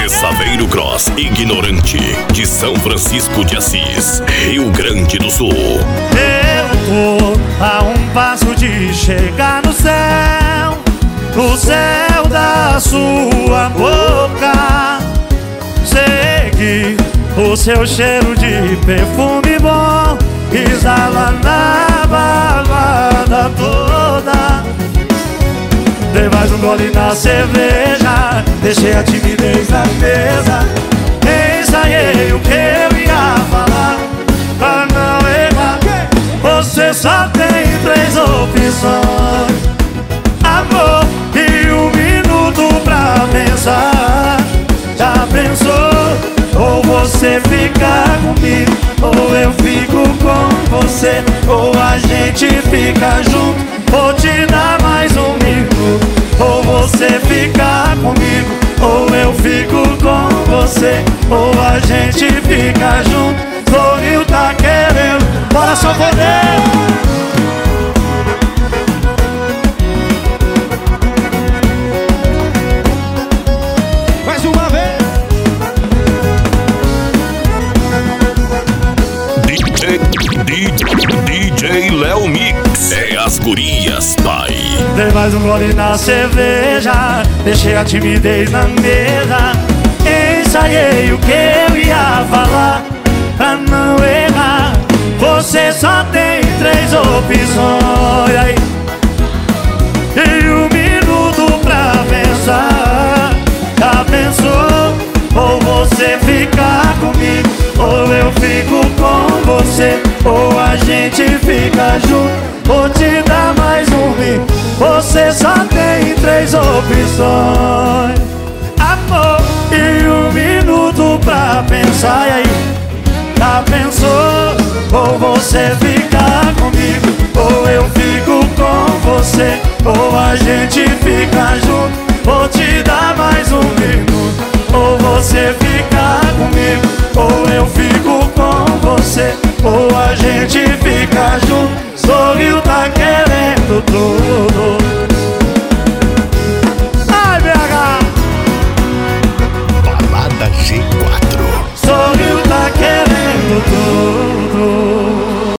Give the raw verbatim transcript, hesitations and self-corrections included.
Saveiro Cross, ignorante, de São Francisco de Assis, Rio Grande do Sul. Eu tô a um passo de chegar no céu, no céu da sua boca. Seguir o seu cheiro de perfume bom, exala na balada toda. Dei mais um gole na cerveja, deixei a timidez na mesa. Ensaiei o que eu ia falar pra não errar. Você só tem três opções: amor e um minuto pra pensar. Já pensou? Ou você fica comigo, ou eu fico com você, ou a gente fica junto. Vou te dar mais um minuto. Ou você fica comigo, ou eu fico com você, ou a gente fica junto. Sorriu, tá querendo, bora só poder. Mais uma vez. D J, D J Léo Mix, é as gurias, pai. Dei mais um gole na cerveja, deixei a timidez na mesa. Ensaiei o que eu ia falar pra não errar. Você só tem três opções aí, e um minuto pra pensar. Já pensou? Ou você fica comigo, ou eu fico com você, ou a gente fica junto. Vou te dar mais um minuto. Você só tem três opções: amor e um minuto pra pensar. E aí, já pensou? Ou você fica comigo, ou eu fico com você, ou a gente fica junto. Vou te dar mais um minuto. Ou você fica comigo, ou eu fico com você, ou a gente fica junto. Sorriu, tá querendo tudo.